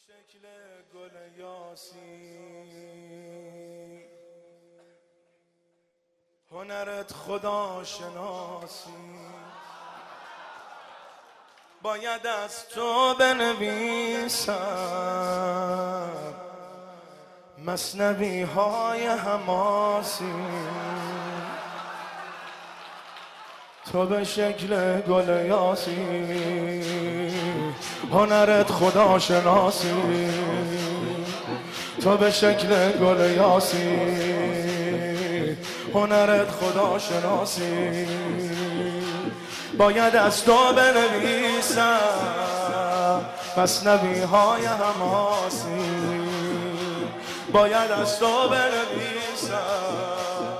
شکل گل یاسی هنرت خدا شناسی باید از تو بنویسم مثنوی های حماسی تو به شکل گل یاسی هنرت خدا شناسی تو به شکل گل یاسی هنرت خدا شناسی باید از تو بنویسم مثنوی های حماسی باید از تو بنویسم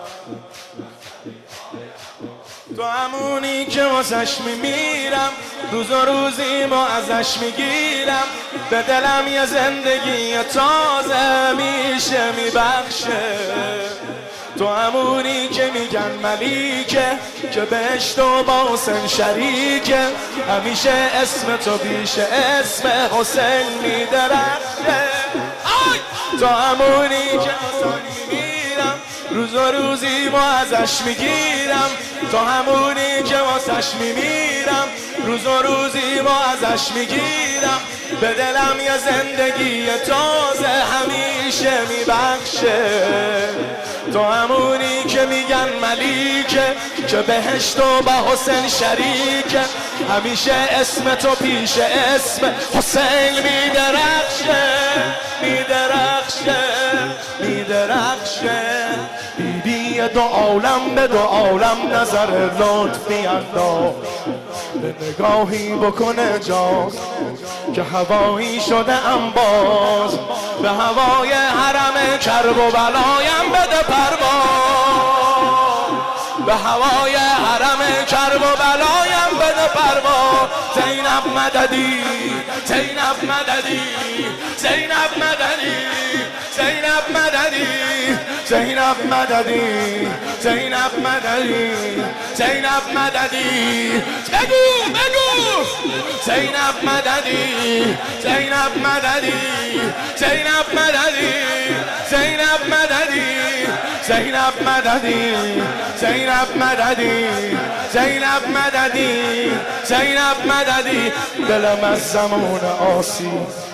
تو همونی که واسش میمیرم روز و روزی ما ازش میگیرم به دلم یه زندگی تازه میشه میبخشه تو همونی که میگن ملیکه که بهشت و با حسین شریکه همیشه اسم تو پیش اسم حسین میدرخشه تو همونی که واسش میمیرم روز و روزی ما ازش میگیرم تو همونی که واسش میمیرم روز و روزی ما ازش میگیرم به دلم یه زندگی تازه همیشه میبخشه تو همونی که میگن ملیکه که بهشت و با حسین شریکه همیشه اسم تو پیش اسم حسین میدرخشه میدرخشه میدرخشه بیبی دو عالم به دو عالم نظر لطف میانداز به نگاهی بکنه جاز که هوایی شده انباز به هوای حرم کرب و بلایم بده پرواز به هوای حرم کرب و بلایم بده پرواز زینب مددی زینب مددی زینب مددی زینب مددی زینب مددی زینب مددی زینب مددی بگو بگو زینب مددی زینب مددی زینب مددی زینب مددی زینب مددی زینب مددی زینب مددی زینب مددی دلم از زمان آسی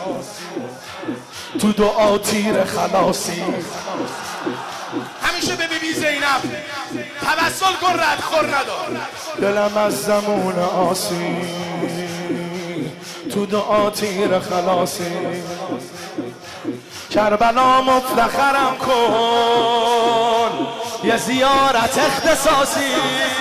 تو دعا تیر خلاصی همیشه به بیبی زینب توسل کن رد خور ندار دلم از زمان آسی تو دعا تیر خلاصی کربلا مفتخرم کن یه زیارت اختصاصی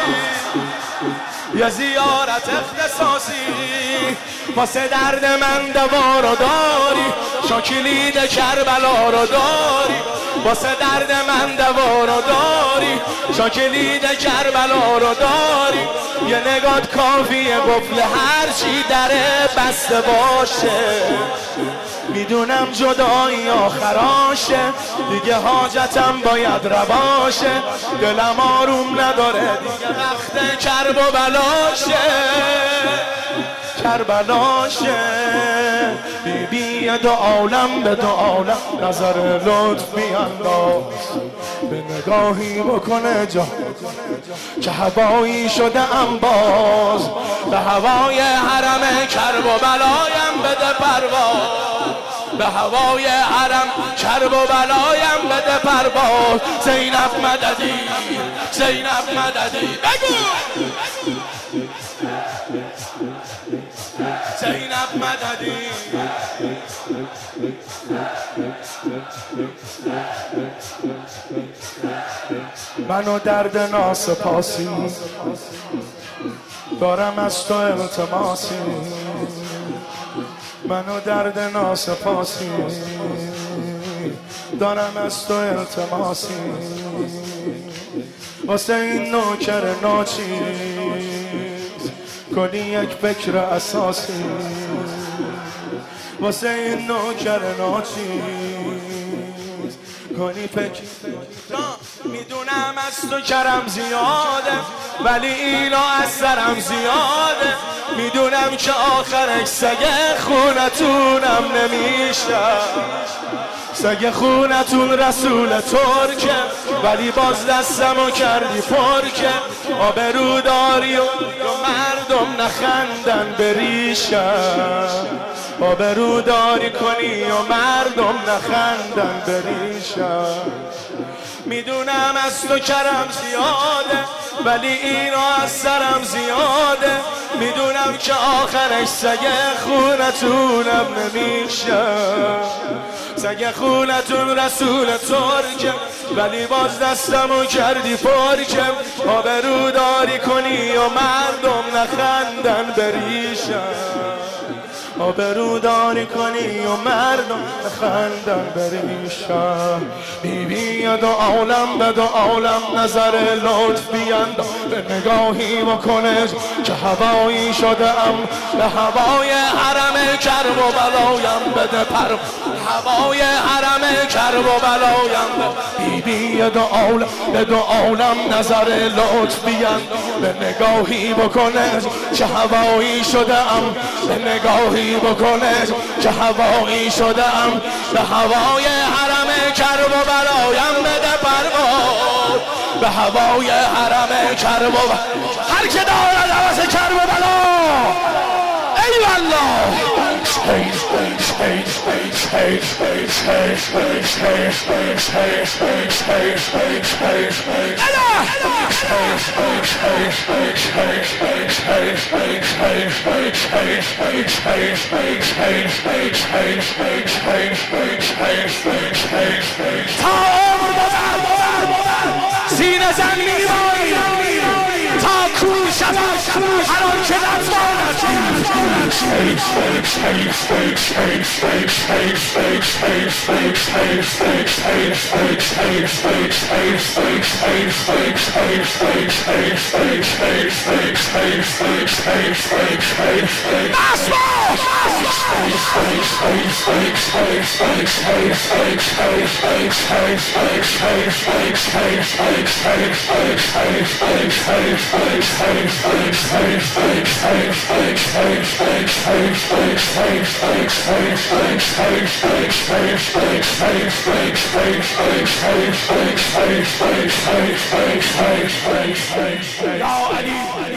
یه زیارت اختصاصی واسه درد من دوا رو داری شاکلید کربلا رو داری واسه درد من دوا رو داری شاکلید کربلا رو داری یه نگات کافیه قفل هرچی دره بسته باشه میدونم جدایی آخراشه دیگه حاجتم باید رواشه دلم آروم نداره دیگه وقت کرب و بلاشه کربلاشه بیبی دو عالم به دو عالم نظر لطف میانداز به نگاهی بکنه جا که هوایی شده انباز به هوای حرم کرب و بلایم بده پرواز به هوای حرم کرب و بلایم بده پرواز زینب مددی زینب مددی بگو زینب مددی منو درد ناسپاسی دارم از تو التماسی منو درد ناسپاسی دارم از تو التماسی واسه این نوکر ناچیز کنی یک فکر اساسی واسه این نوکر ناچیز کنی فکر میدونم از تو کرم زیاده ولی اینا از سرم زیاده. میدونم که آخرش سگ خونتونم نمیشه، سگ خونتون رسول ترکه ولی باز دستمو کردی پرکه. آبرو داری و مردم نخندن بریشم، آبرو داری کنی و مردم نخندن بریشم. میدونم از تو کرم زیاده ولی اینا از سرم زیاده. میدونم که آخرش سگ خونتونم نمیشه، سگ خونتون رسول ترکه ولی باز دستمو کردی پرکه. آبرو داری کنی و مردم نخندن بریشم، آبرو داری کنی و مردم نخندن بریشم. بیبی دو عالم به دو عالم نظر لطف بیند، به نگاهی بکنه که هوایی شده ام، به هوای حرم کرب و بلایم بده پر، هوای حرم کرب و بلایم. بیبی دو عالم به دو عالم نظر لطف بیند، به نگاهی بکنه که هوایی شده ام، به نگاهی بکنه که هوایی شدم، به هوای حرم کرب و بلایم بده پرواز، به هوای حرم کرب و هر که دارد هوس کرب و بلا ای والله. تا عمر سینه زن می‌مانی تا کور شود هر آن که نتواند. Ya Ali